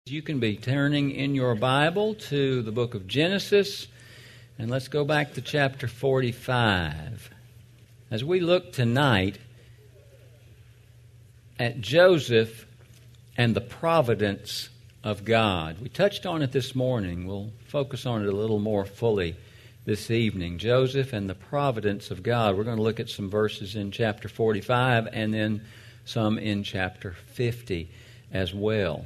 You can be turning in your Bible to the book of Genesis, and let's go back to chapter 45. As we look tonight at Joseph and the providence of God. We touched on it this morning. We'll focus on it a little more fully this evening. Joseph and the providence of God. We're going to look at some verses in chapter 45 and then some in chapter 50 as well.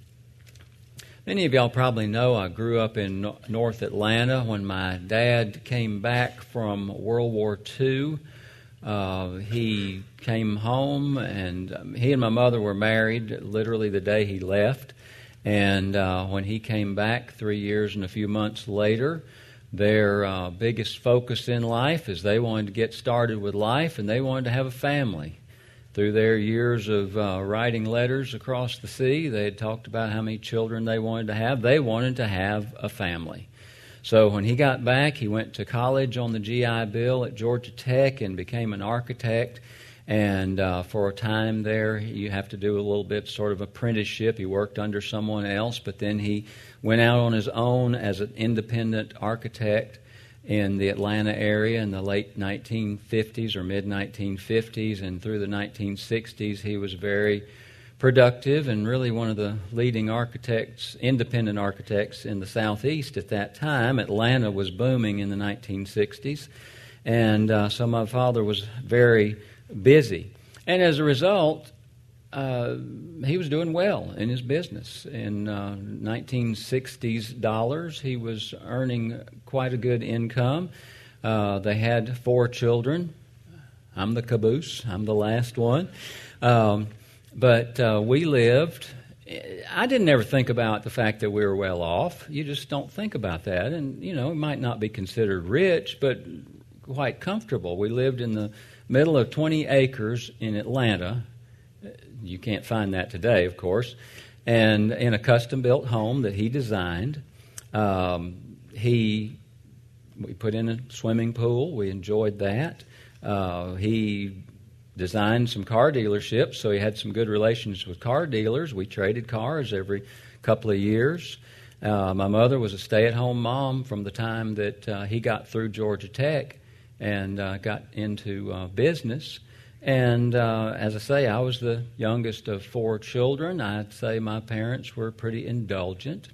Many of y'all probably know I grew up in North Atlanta. When my dad came back from World War II, he came home, and he and my mother were married literally the day he left. And when he came back 3 years and a few months later, their biggest focus in life is they wanted to get started with life, and they wanted to have a family. Through their years of writing letters across the sea, they had talked about how many children they wanted to have. They wanted to have a family. So when he got back, he went to college on the GI Bill at Georgia Tech and became an architect. And for a time there, you have to do a little bit sort of apprenticeship. He worked under someone else, but then he went out on his own as an independent architect in the Atlanta area in the late 1950s or mid-1950s, and through the 1960s he was very productive and really one of the leading architects, independent architects in the Southeast at that time. Atlanta was booming in the 1960s, and so my father was very busy. And as a result, he was doing well in his business. In 1960s dollars, he was earning quite a good income. They had 4 children. I'm the caboose. I'm the last one. But we lived. I didn't ever think about the fact that we were well off. You just don't think about that. And, you know, it might not be considered rich, but quite comfortable. We lived in the middle of 20 acres in Atlanta. You can't find that today, of course. And in a custom-built home that he designed. We put in a swimming pool. We enjoyed that. He designed some car dealerships, so he had some good relations with car dealers. We traded cars every couple of years. My mother was a stay-at-home mom from the time that he got through Georgia Tech and got into business. And as I say, I was the youngest of 4 children. I'd say my parents were pretty indulgent.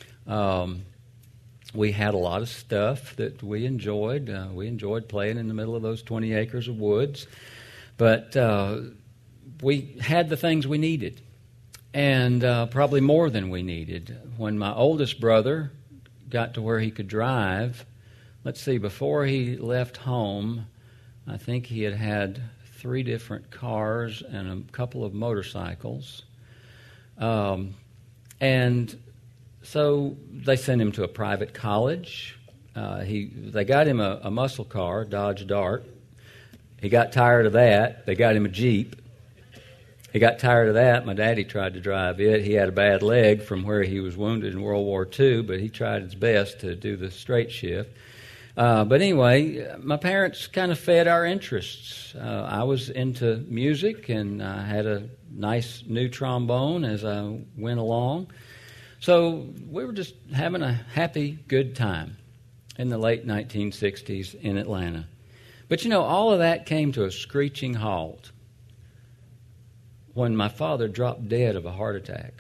We had a lot of stuff that we enjoyed. We enjoyed playing in the middle of those 20 acres of woods. But we had the things we needed, and probably more than we needed. When my oldest brother got to where he could drive, before he left home, I think he had 3 different cars and a couple of motorcycles. And so they sent him to a private college. They got him a muscle car, Dodge Dart. He got tired of that. They got him a Jeep. He got tired of that. My daddy tried to drive it. He had a bad leg from where he was wounded in World War II, but he tried his best to do the straight shift. But anyway, my parents kind of fed our interests. I was into music, and I had a nice new trombone as I went along. So we were just having a happy, good time in the late 1960s in Atlanta. But you know, all of that came to a screeching halt when my father dropped dead of a heart attack.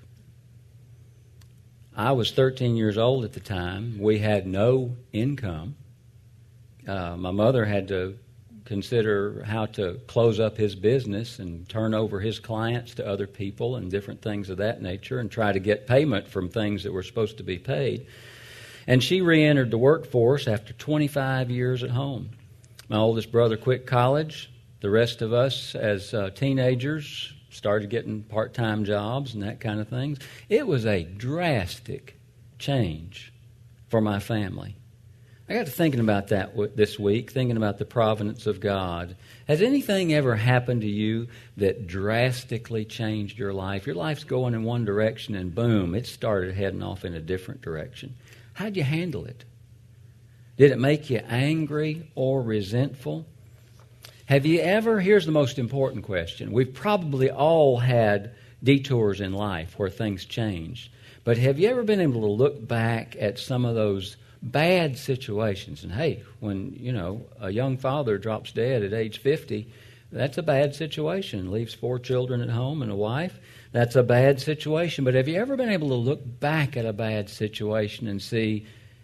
I was 13 years old at the time. We had no income. My mother had to consider how to close up his business and turn over his clients to other people and different things of that nature and try to get payment from things that were supposed to be paid. And she re-entered the workforce after 25 years at home. My oldest brother quit college. The rest of us as teenagers started getting part-time jobs and that kind of things. It was a drastic change for my family. I got to thinking about that this week, thinking about the providence of God. Has anything ever happened to you that drastically changed your life? Your life's going in one direction and boom, it started heading off in a different direction. How'd you handle it? Did it make you angry or resentful? Have you ever, here's the most important question. We've probably all had detours in life where things change. But have you ever been able to look back at some of those bad situations? And hey, when, a young father drops dead at age 50, that's a bad situation. Leaves 4 children at home and a wife. That's a bad situation. But have you ever been able to look back at a bad situation and see,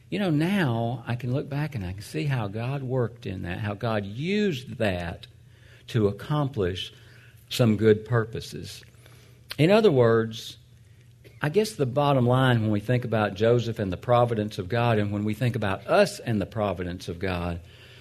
now I can look back and I can see how God worked in that, how God used that to accomplish some good purposes. In other words, I guess the bottom line when we think about Joseph and the providence of God, and when we think about us and the providence of God,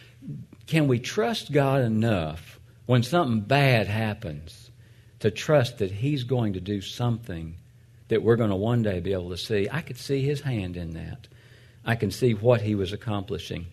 can we trust God enough when something bad happens to trust that He's going to do something that we're going to one day be able to see? I could see His hand in that. I can see what He was accomplishing.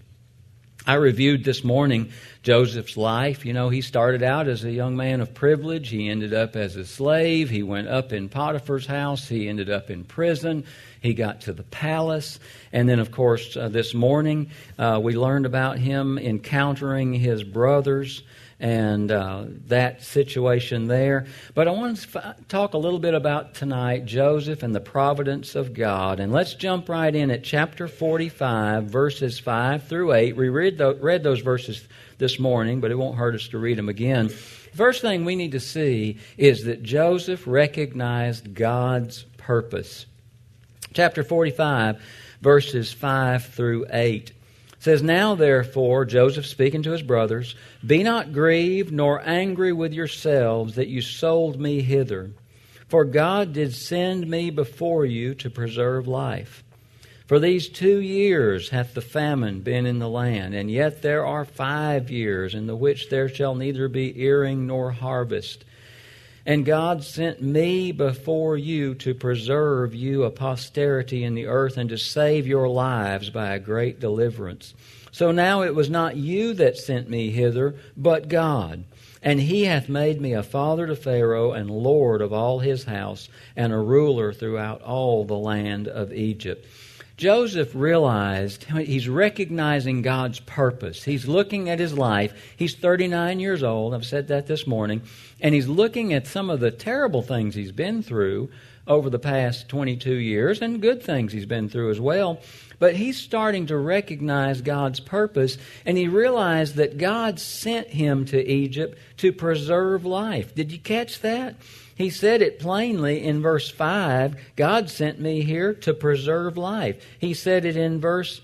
I reviewed this morning Joseph's life. He started out as a young man of privilege. He ended up as a slave. He went up in Potiphar's house. He ended up in prison. He got to the palace. And then, of course, this morning we learned about him encountering his brothers and that situation there. But I want to talk a little bit about tonight Joseph and the providence of God. And let's jump right in at chapter 45, verses 5 through 8. We read those verses this morning, but it won't hurt us to read them again. The first thing we need to see is that Joseph recognized God's purpose. Chapter 45, verses 5 through 8. It says, "Now therefore," Joseph speaking to his brothers, "be not grieved nor angry with yourselves that you sold me hither. For God did send me before you to preserve life. For these 2 years hath the famine been in the land, and yet there are 5 years in the which there shall neither be earing nor harvest. And God sent me before you to preserve you a posterity in the earth and to save your lives by a great deliverance. So now it was not you that sent me hither, but God. And He hath made me a father to Pharaoh and Lord of all his house and a ruler throughout all the land of Egypt." Joseph realized, he's recognizing God's purpose. He's looking at his life. He's 39 years old. I've said that this morning. And he's looking at some of the terrible things he's been through over the past 22 years and good things he's been through as well. But he's starting to recognize God's purpose, and he realized that God sent him to Egypt to preserve life. Did you catch that? He said it plainly in verse 5, God sent me here to preserve life. He said it in verse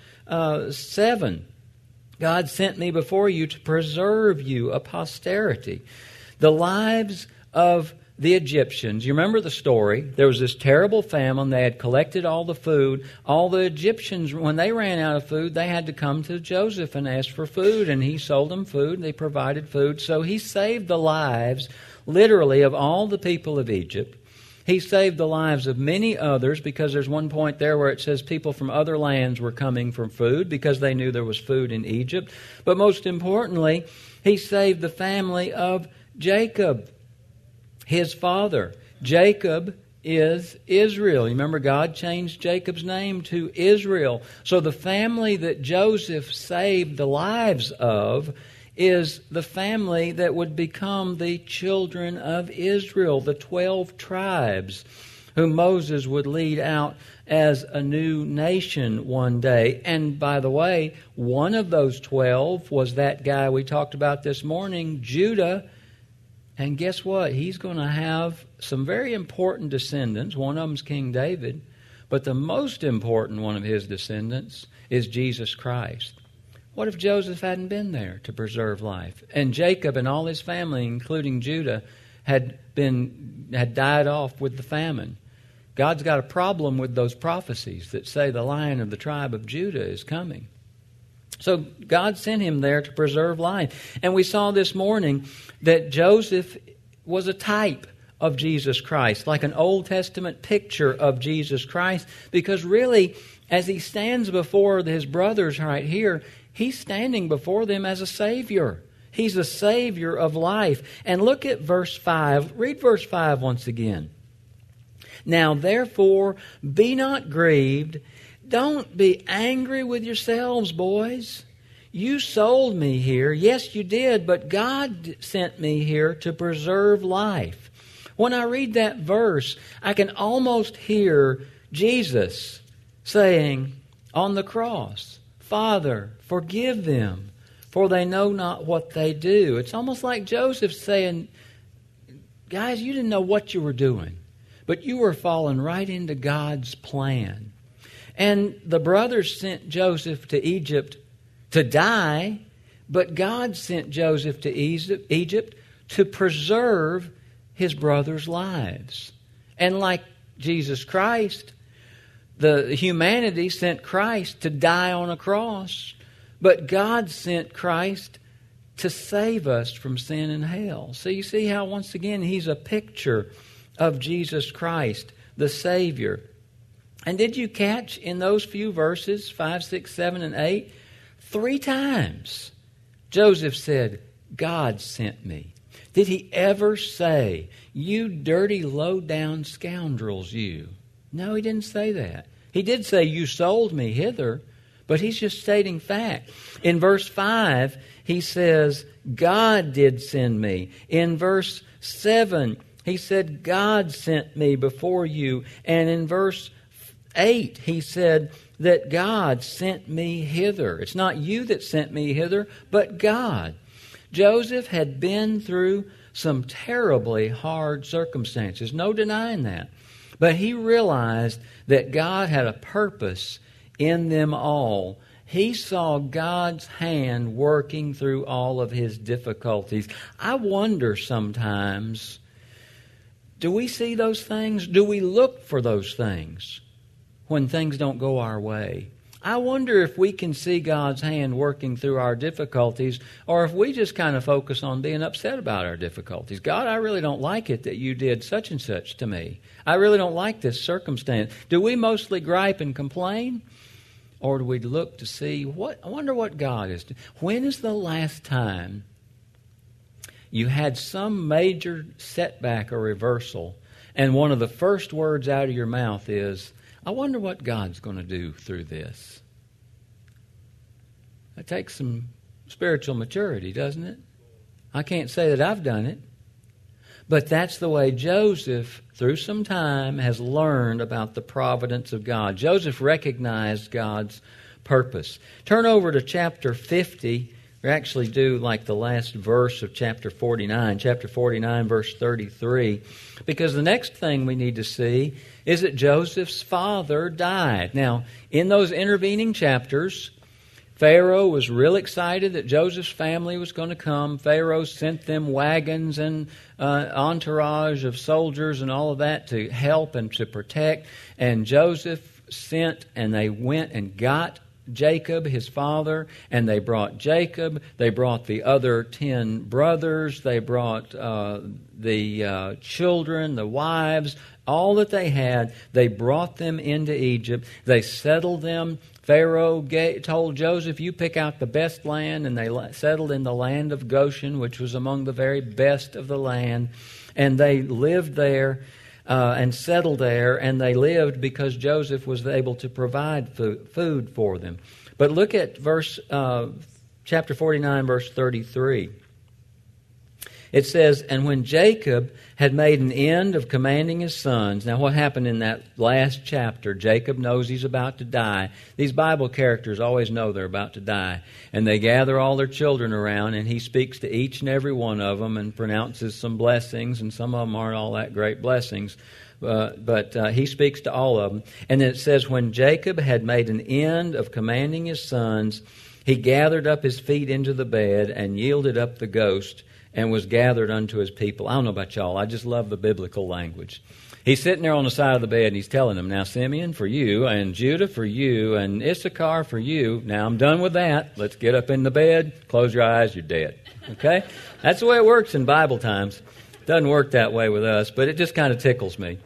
7, God sent me before you to preserve you a posterity. The lives of the Egyptians, you remember the story, there was this terrible famine, they had collected all the food. All the Egyptians, when they ran out of food, they had to come to Joseph and ask for food, and he sold them food, they provided food. So he saved the lives, literally, of all the people of Egypt. He saved the lives of many others, because there's one point there where it says people from other lands were coming for food because they knew there was food in Egypt. But most importantly, he saved the family of Jacob, his father. Jacob is Israel. You remember God changed Jacob's name to Israel. So the family that Joseph saved the lives of is the family that would become the children of Israel, the 12 tribes, whom Moses would lead out as a new nation one day. And by the way, one of those 12 was that guy we talked about this morning, Judah. And guess what? He's going to have some very important descendants. One of them's King David. But the most important one of his descendants is Jesus Christ. What if Joseph hadn't been there to preserve life? And Jacob and all his family, including Judah, had died off with the famine. God's got a problem with those prophecies that say the Lion of the tribe of Judah is coming. So God sent him there to preserve life. And we saw this morning that Joseph was a type of Jesus Christ, like an Old Testament picture of Jesus Christ, because really, as he stands before his brothers right here, he's standing before them as a Savior. He's a Savior of life. And look at verse 5. Read verse 5 once again. "Now therefore, be not grieved. Don't be angry with yourselves, boys. You sold me here. Yes, you did, but God sent me here to preserve life. When I read that verse, I can almost hear Jesus saying on the cross, Father, forgive them, for they know not what they do. It's almost like Joseph saying, guys, you didn't know what you were doing, but you were falling right into God's plan. And the brothers sent Joseph to Egypt to die, but God sent Joseph to Egypt to preserve his brothers' lives. And like Jesus Christ, the humanity sent Christ to die on a cross, but God sent Christ to save us from sin and hell. So you see how, once again, he's a picture of Jesus Christ, the Savior. And did you catch in those few verses, 5, 6, 7, and 8, 3 times Joseph said, God sent me. Did he ever say, you dirty, low-down scoundrels, you? No, he didn't say that. He did say, you sold me hither, but he's just stating fact. In verse 5, he says, God did send me. In verse 7, he said, God sent me before you. And in verse 8, he said that God sent me hither. It's not you that sent me hither, but God. Joseph had been through some terribly hard circumstances, no denying that. But he realized that God had a purpose in them all. He saw God's hand working through all of his difficulties. I wonder sometimes, do we see those things? Do we look for those things when things don't go our way? I wonder if we can see God's hand working through our difficulties, or if we just kind of focus on being upset about our difficulties. God, I really don't like it that you did such and such to me. I really don't like this circumstance. Do we mostly gripe and complain? Or do we look to see, I wonder what God is doing? When is the last time you had some major setback or reversal, and one of the first words out of your mouth is, I wonder what God's going to do through this? That takes some spiritual maturity, doesn't it? I can't say that I've done it. But that's the way Joseph, through some time, has learned about the providence of God. Joseph recognized God's purpose. Turn over to chapter 50. We actually do like the last verse of chapter 49. Chapter 49, verse 33. Because the next thing we need to see is that Joseph's father died. Now, in those intervening chapters, Pharaoh was real excited that Joseph's family was going to come. Pharaoh sent them wagons and entourage of soldiers and all of that to help and to protect. And Joseph sent, and they went and got Jacob, his father, and they brought Jacob. They brought the other 10 brothers. They brought the children, the wives, all that they had. They brought them into Egypt. They settled them. Pharaoh told Joseph, you pick out the best land, and they settled in the land of Goshen, which was among the very best of the land. And they lived there and settled there, and they lived because Joseph was able to provide food for them. But look at chapter 49, verse 33. It says, and when Jacob had made an end of commanding his sons. Now what happened in that last chapter? Jacob knows he's about to die. These Bible characters always know they're about to die. And they gather all their children around, and he speaks to each and every one of them and pronounces some blessings, and some of them aren't all that great blessings. But he speaks to all of them. And then it says, when Jacob had made an end of commanding his sons, he gathered up his feet into the bed and yielded up the ghost, and was gathered unto his people. I don't know about y'all. I just love the biblical language. He's sitting there on the side of the bed, and he's telling them, now Simeon for you, and Judah for you, and Issachar for you. Now I'm done with that. Let's get up in the bed. Close your eyes. You're dead. Okay? That's the way it works in Bible times. It doesn't work that way with us, but it just kind of tickles me.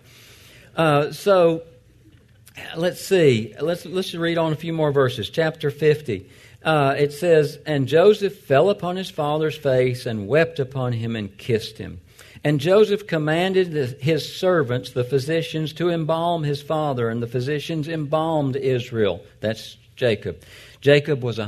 So let's see. Let's just read on a few more verses. Chapter 50. It says, and Joseph fell upon his father's face and wept upon him and kissed him. And Joseph commanded his servants, the physicians, to embalm his father, and the physicians embalmed Israel. That's Jacob. Jacob was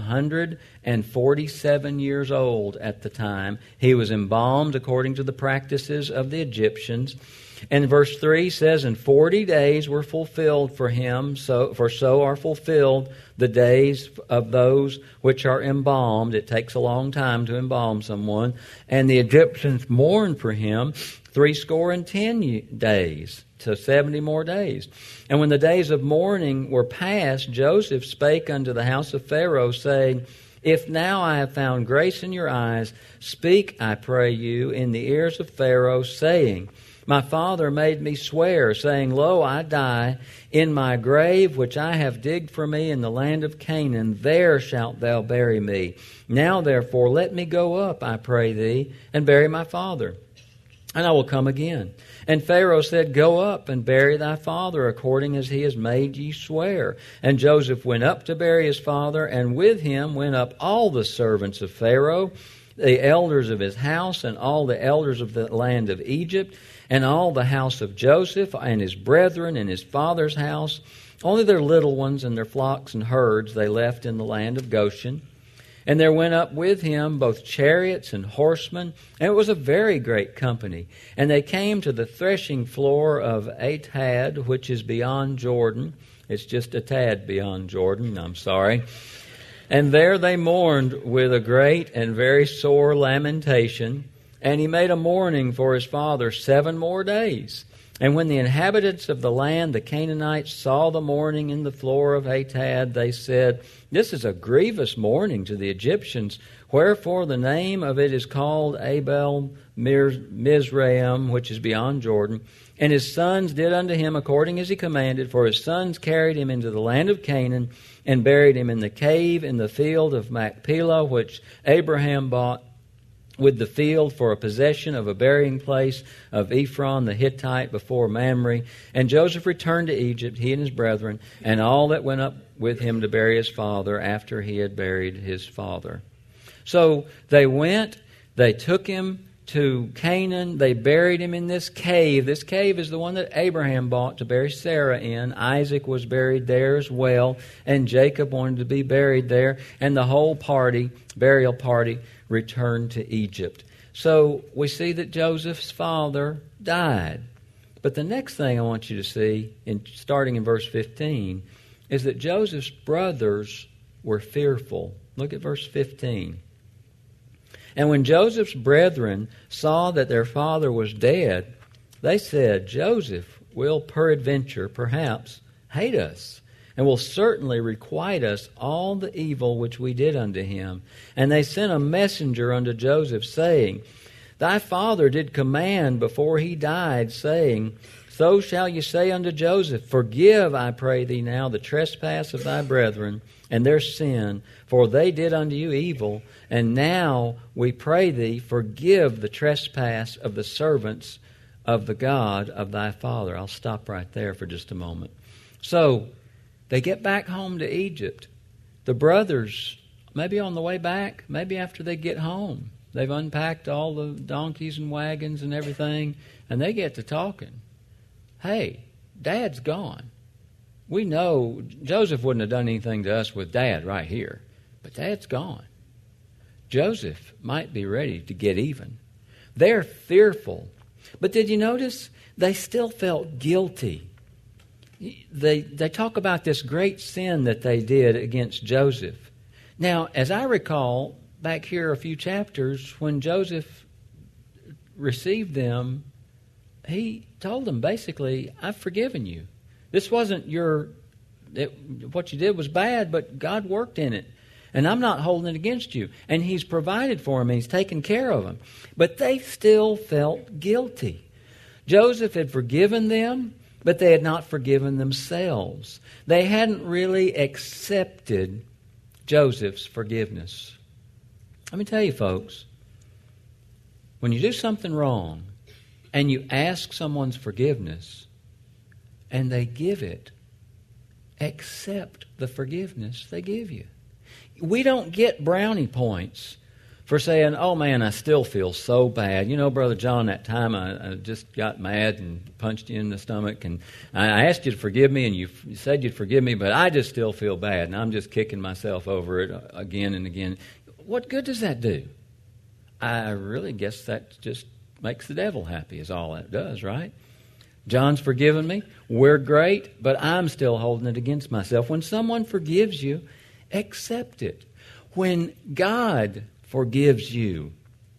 147 years old at the time. He was embalmed according to the practices of the Egyptians. And verse 3 says, "And 40 days were fulfilled for him, so are fulfilled the days of those which are embalmed." It takes a long time to embalm someone. "And the Egyptians mourned for him 70 days." So 70 more days. "And when the days of mourning were past, Joseph spake unto the house of Pharaoh, saying, If now I have found grace in your eyes, speak, I pray you, in the ears of Pharaoh, saying, My father made me swear, saying, Lo, I die in my grave, which I have digged for me in the land of Canaan. There shalt thou bury me. Now therefore let me go up, I pray thee, and bury my father, and I will come again. And Pharaoh said, Go up and bury thy father, according as he has made ye swear. And Joseph went up to bury his father, and with him went up all the servants of Pharaoh, the elders of his house, and all the elders of the land of Egypt, and all the house of Joseph, and his brethren, and his father's house. Only their little ones and their flocks and herds they left in the land of Goshen. And there went up with him both chariots and horsemen, and it was a very great company. And they came to the threshing floor of Atad, which is beyond Jordan. It's just a tad beyond Jordan, I'm sorry. And there they mourned with a great and very sore lamentation. And he made a mourning for his father 7 more days. And when the inhabitants of the land, the Canaanites, saw the mourning in the floor of Atad, they said, This is a grievous mourning to the Egyptians, wherefore the name of it is called Abel Mizraim, which is beyond Jordan. And his sons did unto him according as he commanded, for his sons carried him into the land of Canaan, and buried him in the cave in the field of Machpelah, which Abraham bought with the field for a possession of a burying place of Ephron the Hittite before Mamre. And Joseph returned to Egypt, he and his brethren, and all that went up with him to bury his father after he had buried his father. So they went, they took him to Canaan, they buried him in this cave. This cave is the one that Abraham bought to bury Sarah in. Isaac was buried there as well, and Jacob wanted to be buried there, and the whole burial party, returned to Egypt. So we see that Joseph's father died. But the next thing I want you to see, starting in verse 15, is that Joseph's brothers were fearful. Look at verse 15. And when Joseph's brethren saw that their father was dead, they said, Joseph will peradventure, perhaps, hate us, and will certainly requite us all the evil which we did unto him. And they sent a messenger unto Joseph, saying, Thy father did command before he died, saying, So shall you say unto Joseph, Forgive, I pray thee now, the trespass of thy brethren, and their sin, for they did unto you evil. And now we pray thee, forgive the trespass of the servants of the God of thy father. I'll stop right there for just a moment. So, they get back home to Egypt. The brothers, maybe on the way back, maybe after they get home, they've unpacked all the donkeys and wagons and everything, and they get to talking. Hey, Dad's gone. We know Joseph wouldn't have done anything to us with Dad right here, but Dad's gone. Joseph might be ready to get even. They're fearful. But did you notice? They still felt guilty. They talk about this great sin that they did against Joseph. Now, as I recall, back here a few chapters, when Joseph received them, he told them basically, I've forgiven you. This wasn't what you did was bad, but God worked in it. And I'm not holding it against you. And He's provided for them. He's taken care of them. But they still felt guilty. Joseph had forgiven them, but they had not forgiven themselves. They hadn't really accepted Joseph's forgiveness. Let me tell you, folks, when you do something wrong and you ask someone's forgiveness and they give it, accept the forgiveness they give you. We don't get brownie points for saying, oh man, I still feel so bad. You know, Brother John, that time I just got mad and punched you in the stomach, and I asked you to forgive me, and you said you'd forgive me, but I just still feel bad, and I'm just kicking myself over it again and again. What good does that do? I really guess that just makes the devil happy is all that does, right? John's forgiven me. We're great, but I'm still holding it against myself. When someone forgives you, accept it. When God forgives you,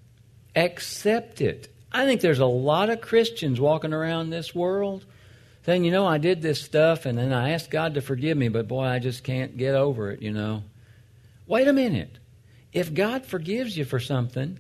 accept it. I think there's a lot of Christians walking around this world saying, you know, I did this stuff and then I asked God to forgive me, but boy, I just can't get over it, you know. Wait a minute. If God forgives you for something,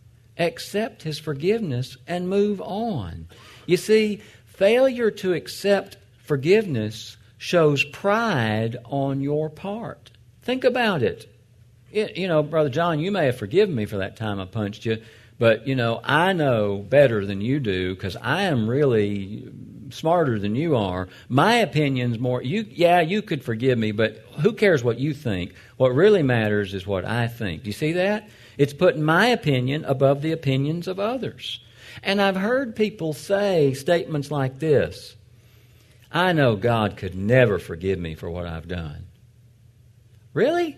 accept His forgiveness and move on. You see, failure to accept forgiveness shows pride on your part. Think about it. You know, Brother John, you may have forgiven me for that time I punched you, but, you know, I know better than you do because I am really smarter than you are. My opinion's more, you could forgive me, but who cares what you think? What really matters is what I think. Do you see that? It's putting my opinion above the opinions of others. And I've heard people say statements like this: I know God could never forgive me for what I've done. Really?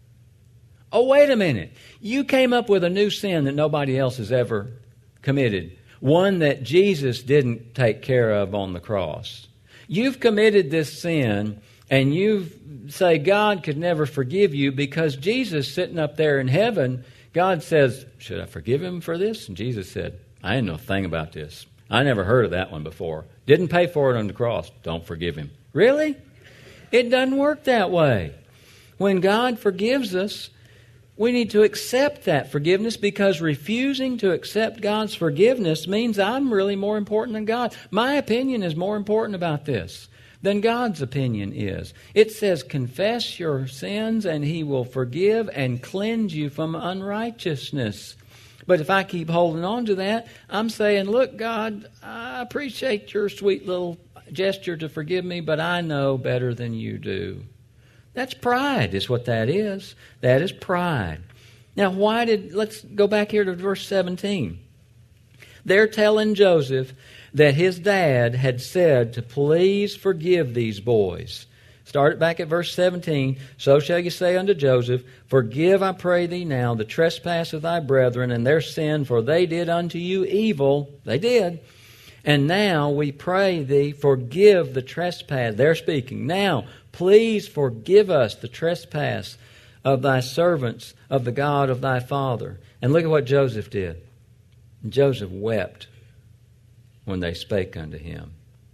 Oh, wait a minute. You came up with a new sin that nobody else has ever committed. One that Jesus didn't take care of on the cross. You've committed this sin and you say God could never forgive you because Jesus sitting up there in heaven, God says, should I forgive him for this? And Jesus said, I didn't know a thing about this. I never heard of that one before. Didn't pay for it on the cross. Don't forgive him. Really? It doesn't work that way. When God forgives us, we need to accept that forgiveness, because refusing to accept God's forgiveness means I'm really more important than God. My opinion is more important about this than God's opinion is. It says, confess your sins and He will forgive and cleanse you from unrighteousness. But if I keep holding on to that, I'm saying, look, God, I appreciate your sweet little gesture to forgive me, but I know better than you do. That's pride is what that is. That is pride. Now, let's go back here to verse 17. They're telling Joseph that his dad had said to please forgive these boys. Start it back at verse 17. So shall you say unto Joseph, forgive, I pray thee now, the trespass of thy brethren and their sin, for they did unto you evil. They did. And now we pray thee, forgive the trespass. They're speaking. Now, please forgive us the trespass of thy servants, of the God of thy father. And look at what Joseph did. Joseph wept when they spake unto him.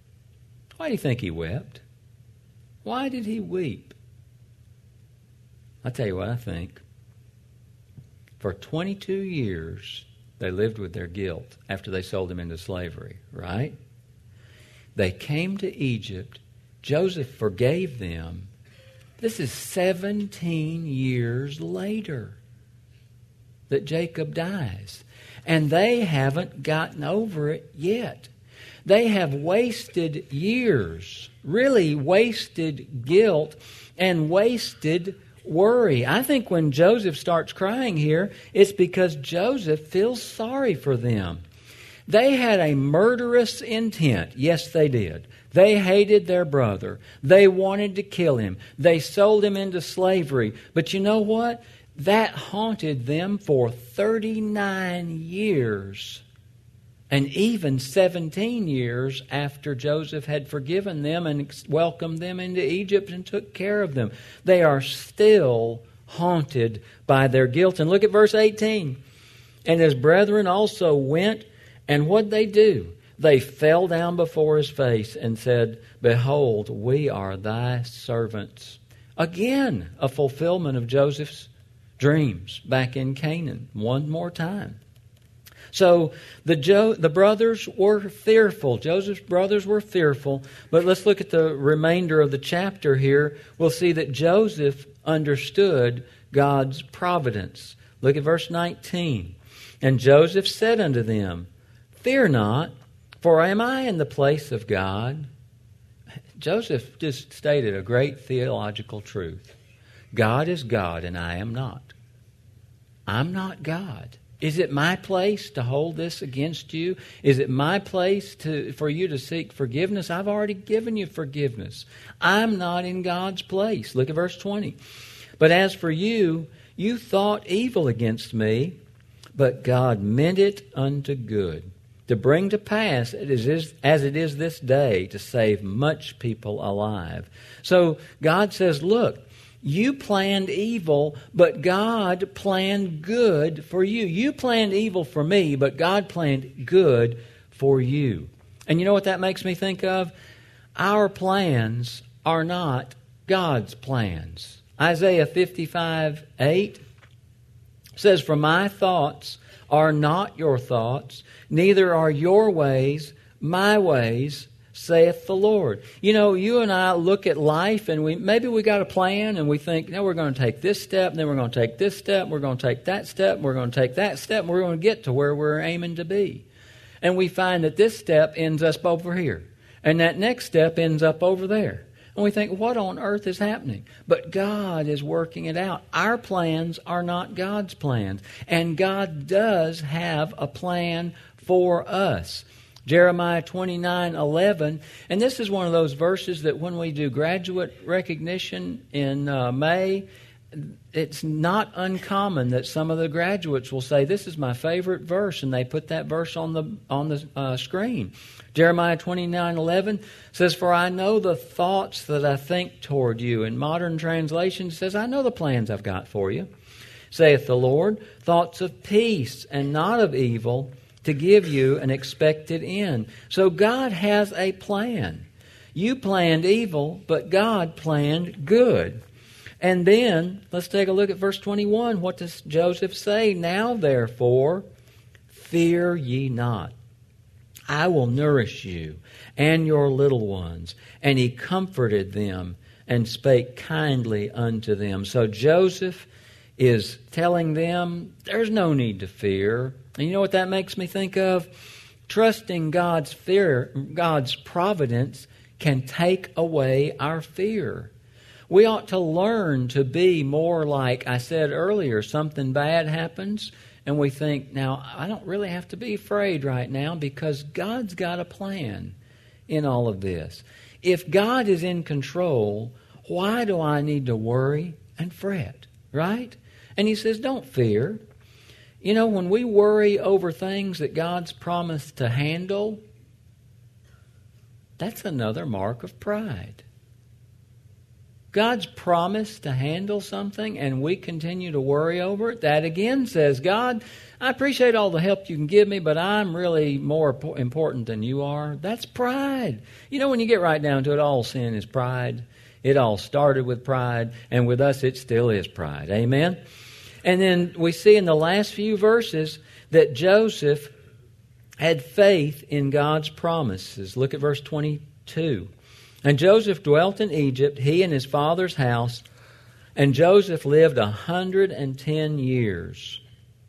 Why do you think he wept? Why did he weep? I'll tell you what I think. For 22 years, they lived with their guilt after they sold him into slavery, right? They came to Egypt. Joseph forgave them. This is 17 years later that Jacob dies. And they haven't gotten over it yet. They have wasted years, really wasted guilt and wasted worry. I think when Joseph starts crying here, it's because Joseph feels sorry for them. They had a murderous intent. Yes, they did. They hated their brother. They wanted to kill him. They sold him into slavery. But you know what? That haunted them for 39 years. And even 17 years after Joseph had forgiven them and welcomed them into Egypt and took care of them. They are still haunted by their guilt. And look at verse 18. And his brethren also went, and what'd they do? They fell down before his face and said, behold, we are thy servants. Again, a fulfillment of Joseph's dreams back in Canaan. One more time. So the brothers were fearful. Joseph's brothers were fearful. But let's look at the remainder of the chapter here. We'll see that Joseph understood God's providence. Look at verse 19. And Joseph said unto them, fear not, for am I in the place of God? Joseph just stated a great theological truth. God is God and I am not. I'm not God. Is it my place to hold this against you? Is it my place for you to seek forgiveness? I've already given you forgiveness. I'm not in God's place. Look at verse 20. But as for you, you thought evil against me, but God meant it unto good, to bring to pass as it is this day, to save much people alive. So God says, look, you planned evil, but God planned good for you. You planned evil for me, but God planned good for you. And you know what that makes me think of? Our plans are not God's plans. Isaiah 55:8 says, "For my thoughts are not your thoughts, neither are your ways my ways, saith the Lord." You know, you and I look at life and maybe we got a plan and we think, no, we're going to take this step, and then we're going to take this step, we're going to take that step, and we're going to take that step, and we're going to get to where we're aiming to be. And we find that this step ends up over here, and that next step ends up over there. And we think, what on earth is happening? But God is working it out. Our plans are not God's plans. And God does have a plan for us. Jeremiah 29:11, and this is one of those verses that when we do graduate recognition in May, it's not uncommon that some of the graduates will say, this is my favorite verse, and they put that verse on the screen. Jeremiah 29:11 says, "For I know the thoughts that I think toward you." In modern translation says, I know the plans I've got for you, saith the Lord, thoughts of peace and not of evil, to give you an expected end. So God has a plan. You planned evil, but God planned good. And then, let's take a look at verse 21. What does Joseph say? "Now therefore, fear ye not. I will nourish you and your little ones." And he comforted them and spake kindly unto them. So Joseph is telling them, there's no need to fear. And you know what that makes me think of? Trusting God's providence can take away our fear. We ought to learn to be more like I said earlier, something bad happens, and we think, now, I don't really have to be afraid right now because God's got a plan in all of this. If God is in control, why do I need to worry and fret, right? And he says, don't fear. You know, when we worry over things that God's promised to handle, that's another mark of pride. God's promised to handle something and we continue to worry over it, that again says, God, I appreciate all the help you can give me, but I'm really more important than you are. That's pride. You know, when you get right down to it, all sin is pride. It all started with pride, and with us it still is pride. Amen? And then we see in the last few verses that Joseph had faith in God's promises. Look at verse 22. "And Joseph dwelt in Egypt, he and his father's house, and Joseph lived 110 years.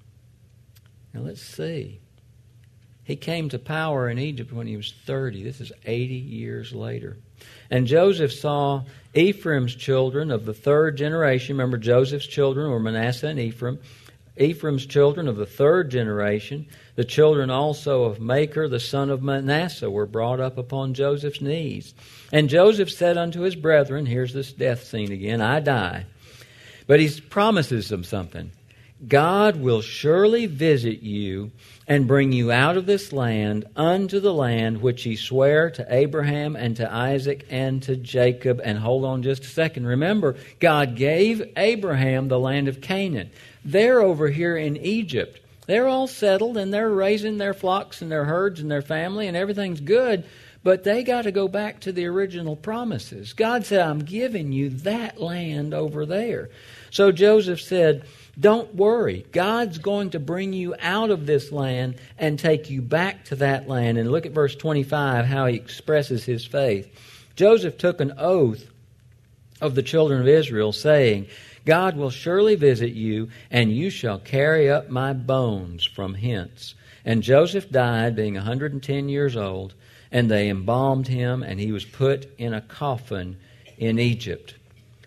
Now let's see. He came to power in Egypt when he was 30. This is 80 years later. "And Joseph saw Ephraim's children of the third generation." Remember, Joseph's children were Manasseh and Ephraim. "Ephraim's children of the third generation. The children also of Machir, the son of Manasseh, were brought up upon Joseph's knees. And Joseph said unto his brethren," here's this death scene again, "I die." But he promises them something. "God will surely visit you and bring you out of this land unto the land which he sware to Abraham and to Isaac and to Jacob." And hold on just a second. Remember, God gave Abraham the land of Canaan. They're over here in Egypt. They're all settled and they're raising their flocks and their herds and their family and everything's good. But they got to go back to the original promises. God said, I'm giving you that land over there. So Joseph said, don't worry. God's going to bring you out of this land and take you back to that land. And look at verse 25, how he expresses his faith. "Joseph took an oath of the children of Israel, saying, God will surely visit you, and you shall carry up my bones from hence. And Joseph died, being 110 years old, and they embalmed him, and he was put in a coffin in Egypt."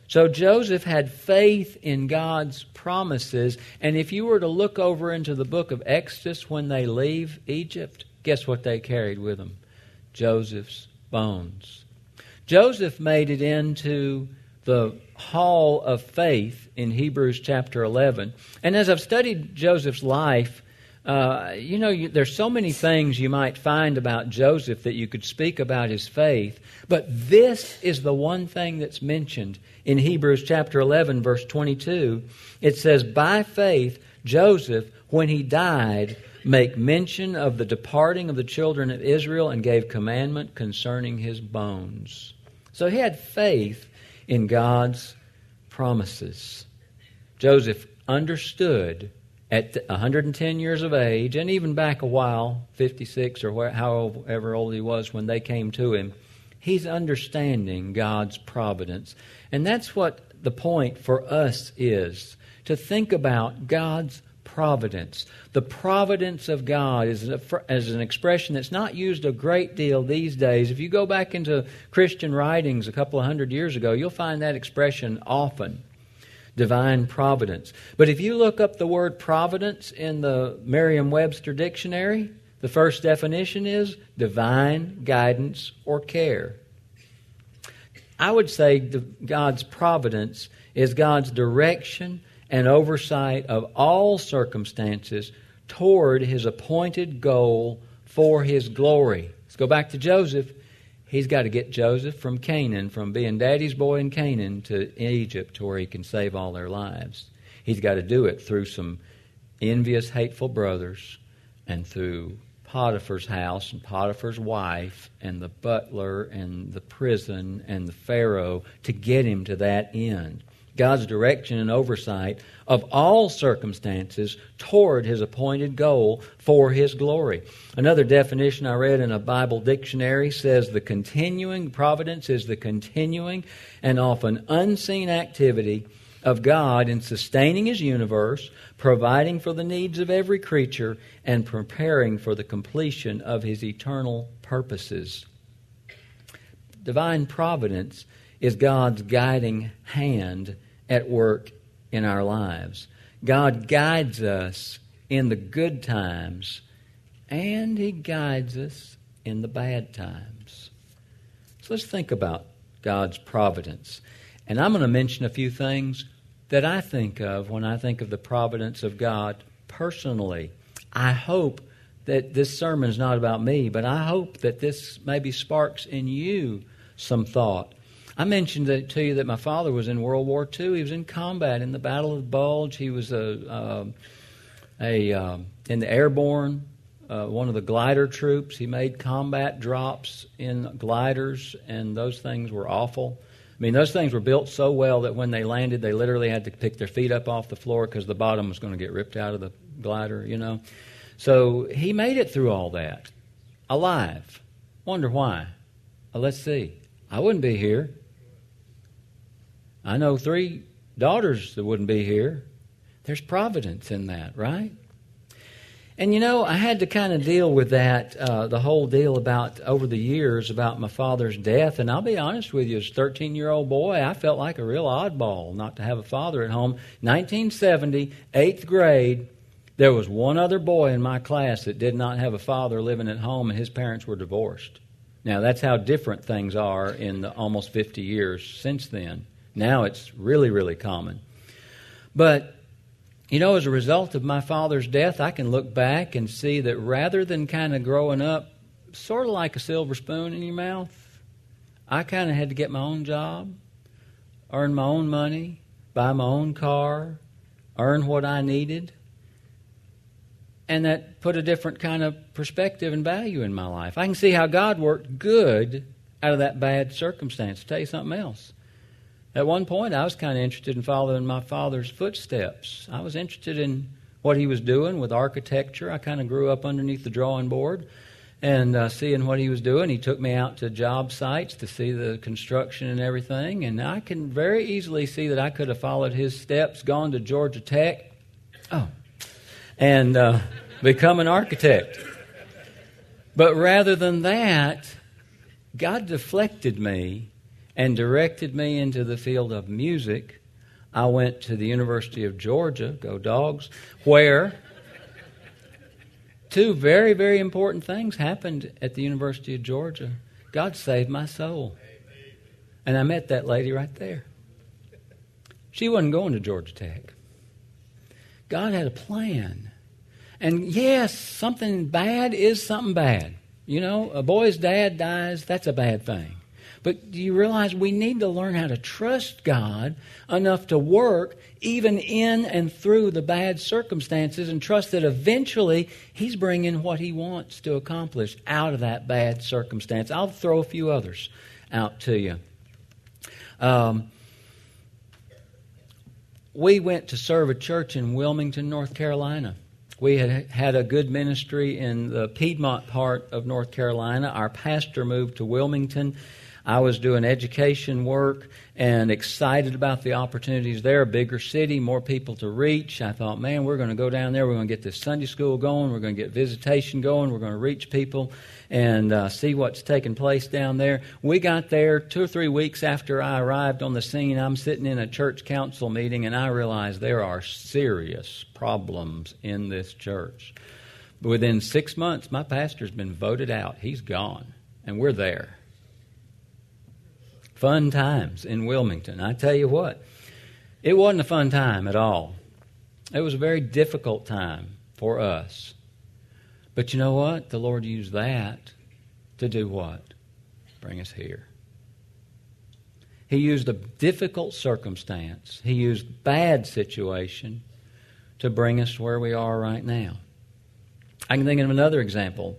So Joseph had faith in God's promises, and if you were to look over into the book of Exodus when they leave Egypt, guess what they carried with them? Joseph's bones. Joseph made it into the hall of faith in Hebrews chapter 11. And as I've studied Joseph's life, there's so many things you might find about Joseph that you could speak about his faith, but this is the one thing that's mentioned in Hebrews chapter 11, verse 22. It says, "By faith, Joseph, when he died, make mention of the departing of the children of Israel and gave commandment concerning his bones." So he had faith in God's promises. Joseph understood at 110 years of age, and even back a while, 56 or however old he was when they came to him, he's understanding God's providence. And that's what the point for us is, to think about God's providence. The providence of God is an expression that's not used a great deal these days. If you go back into Christian writings a couple of hundred years ago, you'll find that expression often. Divine providence. But if you look up the word providence in the Merriam-Webster dictionary, the first definition is divine guidance or care. I would say God's providence is God's direction and oversight of all circumstances toward His appointed goal for His glory. Let's go back to Joseph. He's got to get Joseph from Canaan, from being daddy's boy in Canaan to Egypt to where he can save all their lives. He's got to do it through some envious, hateful brothers and through Potiphar's house and Potiphar's wife and the butler and the prison and the Pharaoh to get him to that end. God's direction and oversight of all circumstances toward His appointed goal for His glory. Another definition I read in a Bible dictionary says the continuing providence is the continuing and often unseen activity of God in sustaining His universe, providing for the needs of every creature, and preparing for the completion of His eternal purposes. Divine providence is God's guiding hand at work in our lives. God guides us in the good times, and He guides us in the bad times. So let's think about God's providence. And I'm going to mention a few things that I think of when I think of the providence of God personally. I hope that this sermon is not about me, but I hope that this maybe sparks in you some thought. I mentioned to you that my father was in World War II. He was in combat in the Battle of the Bulge. He was in the airborne, one of the glider troops. He made combat drops in gliders, and those things were awful. I mean, those things were built so well that when they landed, they literally had to pick their feet up off the floor because the bottom was going to get ripped out of the glider, you know. So he made it through all that, alive. Wonder why? Well, let's see. I wouldn't be here. I know 3 daughters that wouldn't be here. There's providence in that, right? And you know, I had to kind of deal with that, the whole deal about, over the years, about my father's death. And I'll be honest with you, as a 13-year-old boy, I felt like a real oddball not to have a father at home. 1970, 8th grade, there was one other boy in my class that did not have a father living at home, and his parents were divorced. Now, that's how different things are in the almost 50 years since then. Now it's really, really common. But, you know, as a result of my father's death, I can look back and see that rather than kind of growing up sort of like a silver spoon in your mouth, I kind of had to get my own job, earn my own money, buy my own car, earn what I needed. And that put a different kind of perspective and value in my life. I can see how God worked good out of that bad circumstance. I'll tell you something else. At one point, I was kind of interested in following my father's footsteps. I was interested in what he was doing with architecture. I kind of grew up underneath the drawing board and seeing what he was doing. He took me out to job sites to see the construction and everything. And I can very easily see that I could have followed his steps, gone to Georgia Tech, and become an architect. But rather than that, God deflected me and directed me into the field of music, I went to the University of Georgia, go Dogs, where two very, very important things happened at the University of Georgia. God saved my soul. And I met that lady right there. She wasn't going to Georgia Tech. God had a plan. And yes, something bad is something bad. You know, a boy's dad dies, that's a bad thing. But do you realize we need to learn how to trust God enough to work even in and through the bad circumstances and trust that eventually He's bringing what He wants to accomplish out of that bad circumstance. I'll throw a few others out to you. We went to serve a church in Wilmington, North Carolina. We had a good ministry in the Piedmont part of North Carolina. Our pastor moved to Wilmington. I was doing education work and excited about the opportunities there. A bigger city, more people to reach. I thought, man, we're going to go down there. We're going to get this Sunday school going. We're going to get visitation going. We're going to reach people and see what's taking place down there. We got there 2 or 3 weeks after I arrived on the scene. I'm sitting in a church council meeting, and I realized there are serious problems in this church. But within 6 months, my pastor's been voted out. He's gone, and we're there. Fun times in Wilmington. I tell you what, it wasn't a fun time at all. It was a very difficult time for us. But you know what? The Lord used that to do what? Bring us here. He used a difficult circumstance. He used bad situation to bring us to where we are right now. I can think of another example.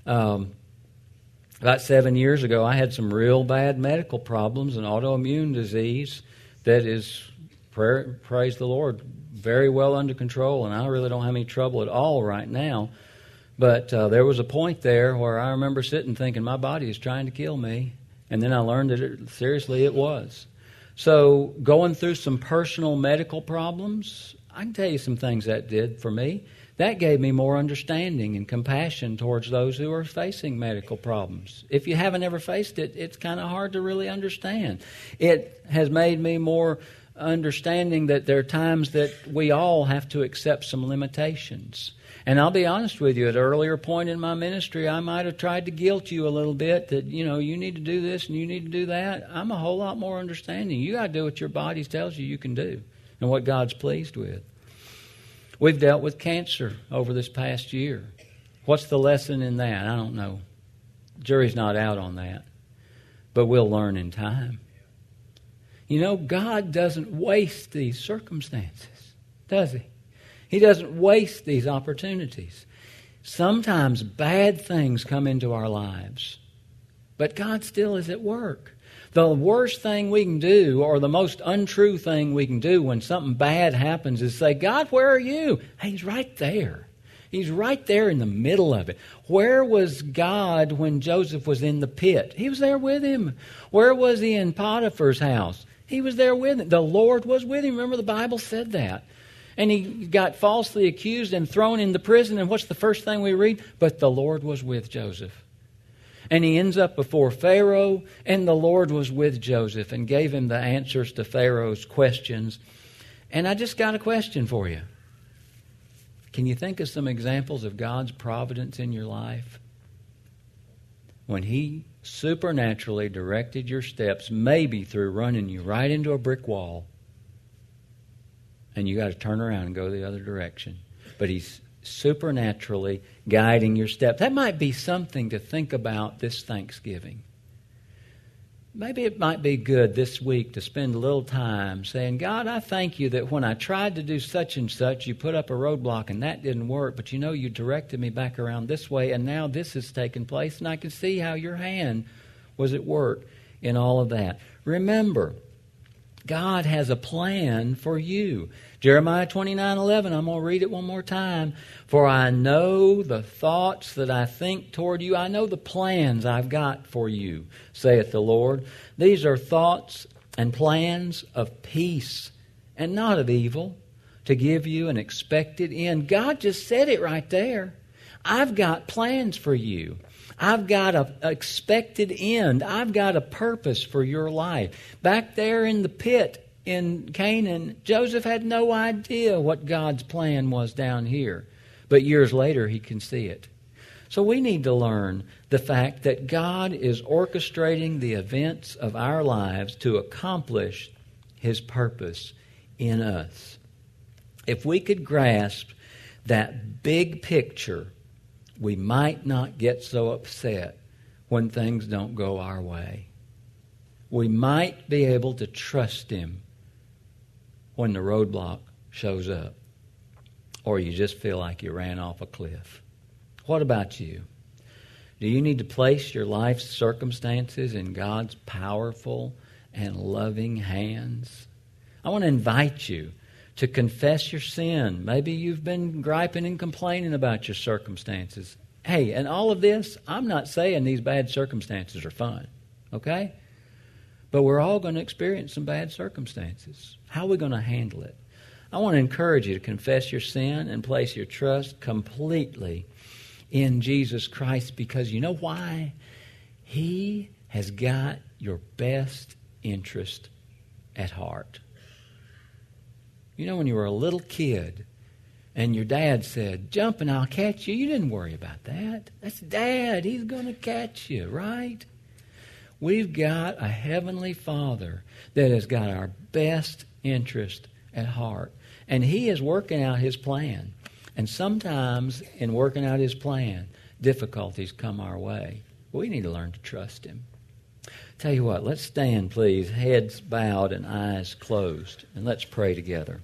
About 7 years ago, I had some real bad medical problems, an autoimmune disease that is, praise the Lord, very well under control, and I really don't have any trouble at all right now. But there was a point there where I remember sitting thinking, my body is trying to kill me, and then I learned that seriously it was. So going through some personal medical problems, I can tell you some things that did for me. That gave me more understanding and compassion towards those who are facing medical problems. If you haven't ever faced it, it's kind of hard to really understand. It has made me more understanding that there are times that we all have to accept some limitations. And I'll be honest with you, at an earlier point in my ministry, I might have tried to guilt you a little bit that, you know, you need to do this and you need to do that. I'm a whole lot more understanding. You got to do what your body tells you can do and what God's pleased with. We've dealt with cancer over this past year. What's the lesson in that? I don't know. Jury's not out on that. But we'll learn in time. You know, God doesn't waste these circumstances, does He? He doesn't waste these opportunities. Sometimes bad things come into our lives, but God still is at work. The worst thing we can do, or the most untrue thing we can do when something bad happens, is say, God, where are you? He's right there. He's right there in the middle of it. Where was God when Joseph was in the pit? He was there with him. Where was he in Potiphar's house? He was there with him. The Lord was with him. Remember, the Bible said that. And he got falsely accused and thrown into prison. And what's the first thing we read? But the Lord was with Joseph. And he ends up before Pharaoh, and the Lord was with Joseph and gave him the answers to Pharaoh's questions. And I just got a question for you. Can you think of some examples of God's providence in your life? When He supernaturally directed your steps, maybe through running you right into a brick wall, and you got to turn around and go the other direction. But He's supernaturally guiding your steps. That might be something to think about this Thanksgiving. Maybe it might be good this week to spend a little time saying, God, I thank you that when I tried to do such and such, you put up a roadblock and that didn't work, but you know you directed me back around this way, and now this has taken place, and I can see how your hand was at work in all of that. Remember, God has a plan for you. Jeremiah 29:11, I'm going to read it one more time. For I know the thoughts that I think toward you. I know the plans I've got for you, saith the Lord. These are thoughts and plans of peace and not of evil, to give you an expected end. God just said it right there. I've got plans for you. I've got an expected end. I've got a purpose for your life. Back there in the pit in Canaan, Joseph had no idea what God's plan was down here. But years later, he can see it. So we need to learn the fact that God is orchestrating the events of our lives to accomplish His purpose in us. If we could grasp that big picture, we might not get so upset when things don't go our way. We might be able to trust Him when the roadblock shows up, or you just feel like you ran off a cliff. What about you? Do you need to place your life's circumstances in God's powerful and loving hands? I want to invite you to confess your sin. Maybe you've been griping and complaining about your circumstances. Hey, and all of this, I'm not saying these bad circumstances are fun, okay? But we're all going to experience some bad circumstances. How are we going to handle it? I want to encourage you to confess your sin and place your trust completely in Jesus Christ, because you know why? He has got your best interest at heart. You know, when you were a little kid and your dad said, "Jump and I'll catch you," you didn't worry about that. That's Dad. He's going to catch you, right? We've got a Heavenly Father that has got our best interest at heart. And He is working out His plan. And sometimes in working out His plan, difficulties come our way. We need to learn to trust Him. Tell you what, let's stand, please, heads bowed and eyes closed, and let's pray together.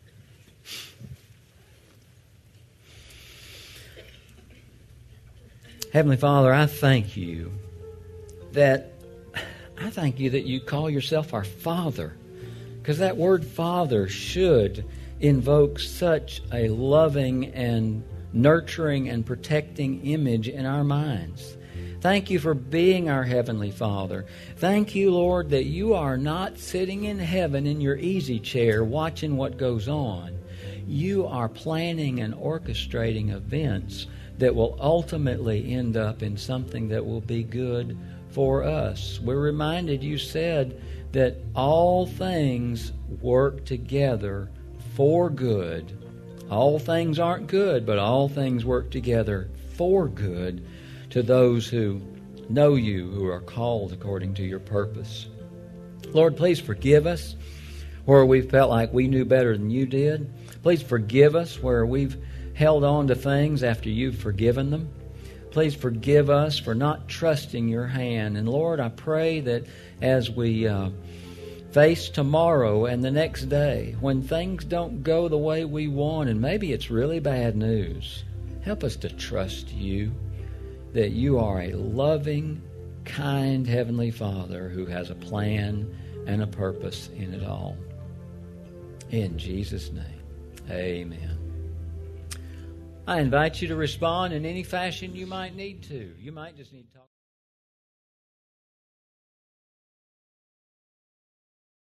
Heavenly Father, I thank you that you call yourself our Father, because that word Father should invoke such a loving and nurturing and protecting image in our minds. Thank you for being our Heavenly Father. Thank you, Lord, that you are not sitting in heaven in your easy chair watching what goes on. You are planning and orchestrating events that will ultimately end up in something that will be good for us. We're reminded you said that all things work together for good. All things aren't good, but all things work together for good to those who know you, who are called according to your purpose. Lord, please forgive us where we felt like we knew better than you did. Please forgive us where we've held on to things after you've forgiven them. Please forgive us for not trusting your hand. And Lord, I pray that as we face tomorrow and the next day, when things don't go the way we want, and maybe it's really bad news, help us to trust you, that you are a loving, kind Heavenly Father who has a plan and a purpose in it all. In Jesus' name, amen. I invite you to respond in any fashion you might need to. You might just need to talk.